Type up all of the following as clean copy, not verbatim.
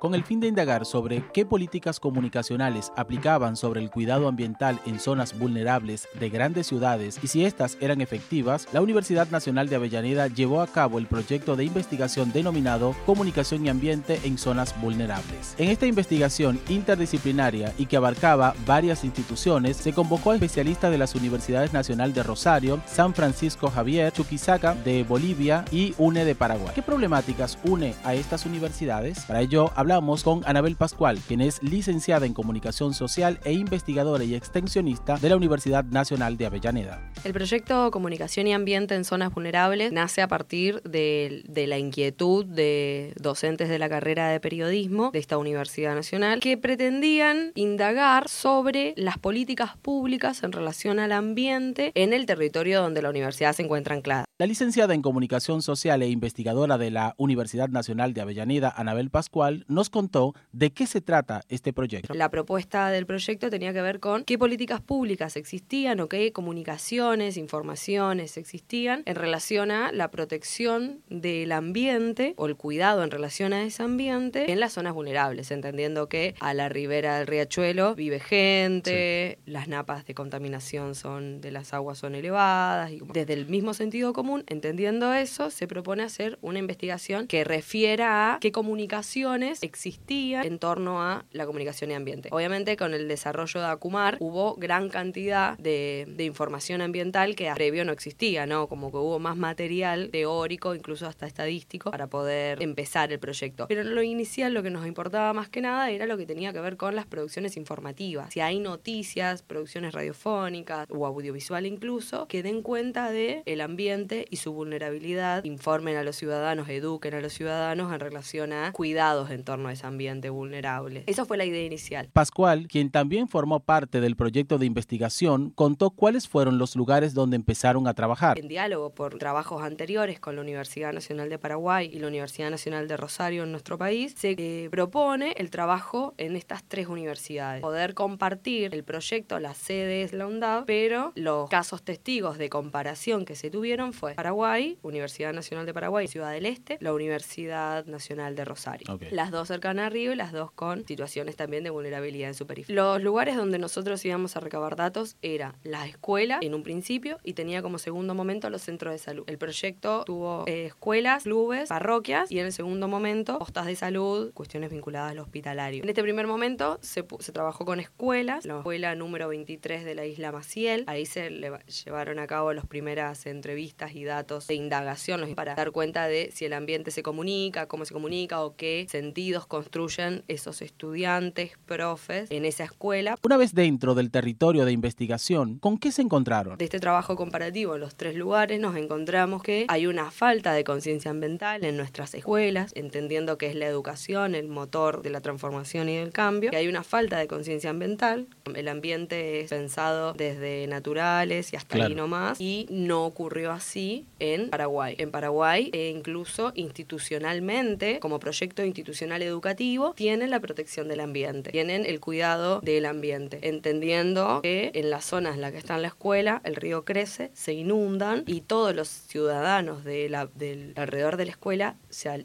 con el fin de indagar sobre qué políticas comunicacionales aplicaban sobre el cuidado ambiental en zonas vulnerables de grandes ciudades y si éstas eran efectivas, la Universidad Nacional de Avellaneda llevó a cabo el proyecto de investigación denominado Comunicación y Ambiente en Zonas Vulnerables. En esta investigación interdisciplinaria y que abarcaba varias instituciones, se convocó a especialistas de las Universidades Nacional de Rosario, San Francisco Javier, Chuquisaca de Bolivia y UNE de Paraguay. ¿Qué problemáticas une a estas universidades? Para ello hablamos con Anabel Pascual, quien es licenciada en Comunicación Social e investigadora y extensionista de la Universidad Nacional de Avellaneda. El proyecto Comunicación y Ambiente en Zonas Vulnerables nace a partir de la inquietud de docentes de la carrera de periodismo de esta Universidad Nacional que pretendían indagar sobre las políticas públicas en relación al ambiente en el territorio donde la universidad se encuentra anclada. La licenciada en Comunicación Social e investigadora de la Universidad Nacional de Avellaneda, Anabel Pascual, nos contó de qué se trata este proyecto. La propuesta del proyecto tenía que ver con qué políticas públicas existían o qué comunicaciones, informaciones existían en relación a la protección del ambiente o el cuidado en relación a ese ambiente en las zonas vulnerables, entendiendo que a la ribera del riachuelo vive gente, sí, las napas de contaminación de las aguas son elevadas, y desde el mismo sentido común, entendiendo eso, se propone hacer una investigación que refiera a qué comunicaciones existían en torno a la comunicación y ambiente. Obviamente, con el desarrollo de ACUMAR hubo gran cantidad de información ambiental que previo no existía, ¿no? Como que hubo más material teórico, incluso hasta estadístico, para poder empezar el proyecto. Pero en lo inicial, lo que nos importaba más que nada era lo que tenía que ver con las producciones informativas. Si hay noticias, producciones radiofónicas o audiovisual incluso, que den cuenta de el ambiente y su vulnerabilidad, informen a los ciudadanos, eduquen a los ciudadanos en relación a cuidados en torno a ese ambiente vulnerable. Esa fue la idea inicial. Pascual, quien también formó parte del proyecto de investigación, contó cuáles fueron los lugares donde empezaron a trabajar. En diálogo por trabajos anteriores con la Universidad Nacional de Paraguay y la Universidad Nacional de Rosario en nuestro país, se propone el trabajo en estas tres universidades. Poder compartir el proyecto, la sede es la UNDAV, pero los casos testigos de comparación que se tuvieron fue Paraguay, Universidad Nacional de Paraguay, Ciudad del Este, la Universidad Nacional de Rosario. Okay. Las dos cercanas a Río y las dos con situaciones también de vulnerabilidad en su periferia. Los lugares donde nosotros íbamos a recabar datos era la escuela en un principio y tenía como segundo momento los centros de salud. El proyecto tuvo escuelas, clubes, parroquias y en el segundo momento postas de salud, cuestiones vinculadas al hospitalario. En este primer momento se trabajó con escuelas, la escuela número 23 de la isla Maciel, ahí se llevaron a cabo las primeras entrevistas y datos de indagación para dar cuenta de si el ambiente se comunica, cómo se comunica o qué sentidos construyen esos estudiantes, profes en esa escuela. Una vez dentro del territorio de investigación, ¿con qué se encontraron? De este trabajo comparativo en los tres lugares nos encontramos que hay una falta de conciencia ambiental en nuestras escuelas, entendiendo que es la educación el motor de la transformación y del cambio, que hay una falta de conciencia ambiental, el ambiente es pensado desde naturales y hasta ahí nomás, y no ocurrió así en Paraguay. En Paraguay, incluso institucionalmente, como proyecto institucional educativo, tienen la protección del ambiente, tienen el cuidado del ambiente, entendiendo que en las zonas en las que está la escuela, el río crece, se inundan y todos los ciudadanos del alrededor de la escuela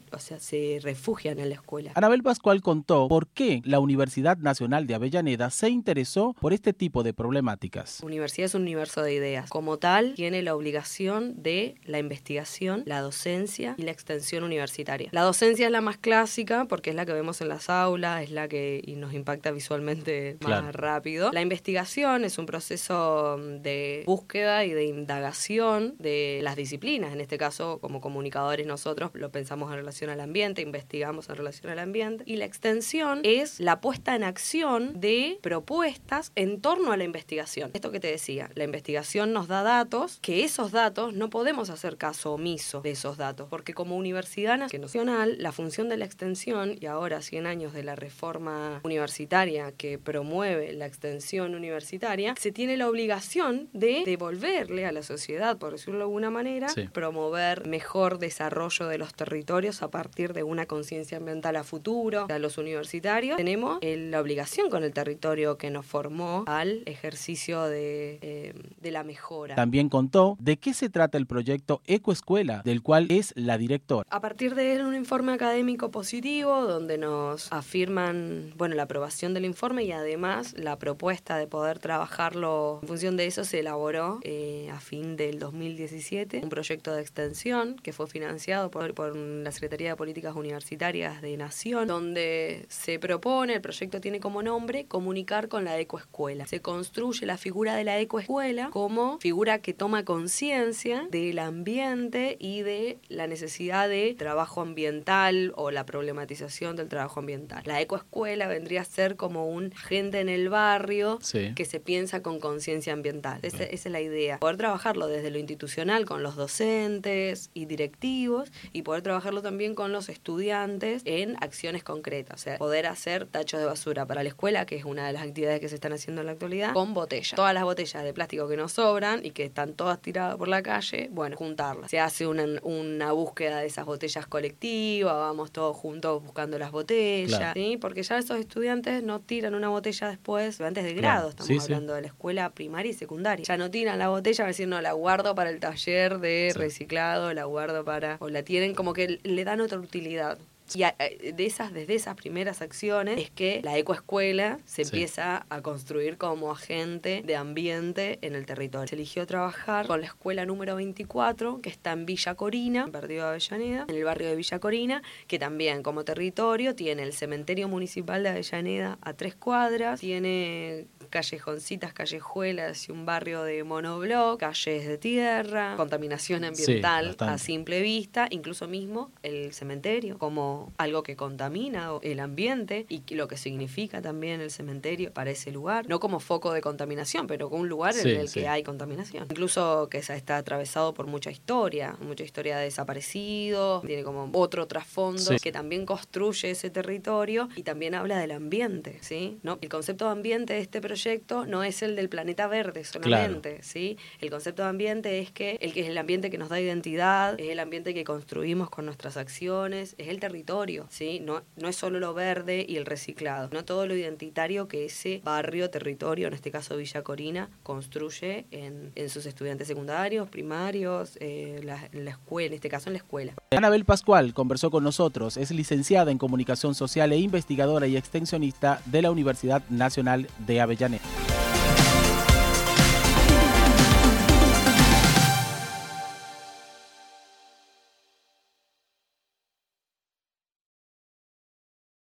se refugian en la escuela. Anabel Pascual contó por qué la Universidad Nacional de Avellaneda se interesó por este tipo de problemáticas. La universidad es un universo de ideas. Como tal, tiene la obligación de la investigación, la docencia y la extensión universitaria. La docencia es la más clásica porque es la que vemos en las aulas, es la que nos impacta visualmente más rápido. La investigación es un proceso de búsqueda y de indagación de las disciplinas. En este caso, como comunicadores nosotros lo pensamos en relación al ambiente, investigamos en relación al ambiente. Y la extensión es la puesta en acción de propuestas en torno a la investigación. Esto que te decía, la investigación nos da datos, que esos datos no podemos hacer caso omiso de esos datos, porque como Universidad Nacional, la función de la extensión, y ahora 100 años de la reforma universitaria que promueve la extensión universitaria, se tiene la obligación de devolverle a la sociedad, por decirlo de alguna manera, promover mejor desarrollo de los territorios a partir de una conciencia ambiental a futuro. A los universitarios tenemos la obligación con el territorio que nos formó al ejercicio de la mejora. También contó de qué se trata el proyecto Ecoescuela, del cual es la directora. A partir de él, un informe académico positivo, donde nos afirman, bueno, la aprobación del informe y además la propuesta de poder trabajarlo. En función de eso se elaboró a fin del 2017 un proyecto de extensión que fue financiado por la Secretaría de Políticas Universitarias de Nación, donde se propone, el proyecto tiene como nombre, comunicar con la ecoescuela. Se construye la figura de la ecoescuela como figura que toma conciencia del ambiente y de la necesidad de trabajo ambiental o la problematización del trabajo ambiental. La ecoescuela vendría a ser como un agente en el barrio que se piensa con conciencia ambiental. Esa es la idea. Poder trabajarlo desde lo institucional con los docentes y directivos y poder trabajarlo también con los estudiantes en acciones concretas. O sea, poder hacer tachos de basura para la escuela, que es una de las actividades que se están haciendo en la actualidad, con botellas. Todas las botellas de plástico que nos sobran y que están todas tiradas por la calle, bueno, juntarlas. Se hace una búsqueda de esas botellas colectivas, vamos todos juntos buscando las botellas, ¿sí? Porque ya esos estudiantes no tiran una botella después, antes de grado, estamos hablando de la escuela primaria y secundaria. Ya no tiran la botella, a decir, no, la guardo para el taller de reciclado, la guardo para... o la tienen como que le dan otra utilidad. Y desde esas primeras acciones es que la ecoescuela se empieza a construir como agente de ambiente en el territorio. Se eligió trabajar con la escuela número 24, que está en Villa Corina, en Partido de Avellaneda, en el barrio de Villa Corina, que también como territorio tiene el cementerio municipal de Avellaneda a 3 cuadras, tiene callejoncitas, callejuelas y un barrio de monobloc, calles de tierra, contaminación ambiental a simple vista, incluso mismo el cementerio como algo que contamina el ambiente y lo que significa también el cementerio para ese lugar, no como foco de contaminación, pero como un lugar en el que hay contaminación. Incluso que está atravesado por mucha historia de desaparecidos, tiene como otro trasfondo que también construye ese territorio y también habla del ambiente, ¿sí? ¿No? El concepto de ambiente de este proyecto no es el del planeta verde solamente, ¿sí? El concepto de ambiente es el ambiente que nos da identidad, es el ambiente que construimos con nuestras acciones, es el territorio, ¿sí? No es solo lo verde y el reciclado, no todo lo identitario que ese barrio, territorio, en este caso Villa Corina, construye en sus estudiantes secundarios, primarios, en la escuela, en este caso en la escuela. Anabel Pascual conversó con nosotros, es licenciada en Comunicación Social e investigadora y extensionista de la Universidad Nacional de Avellaneda.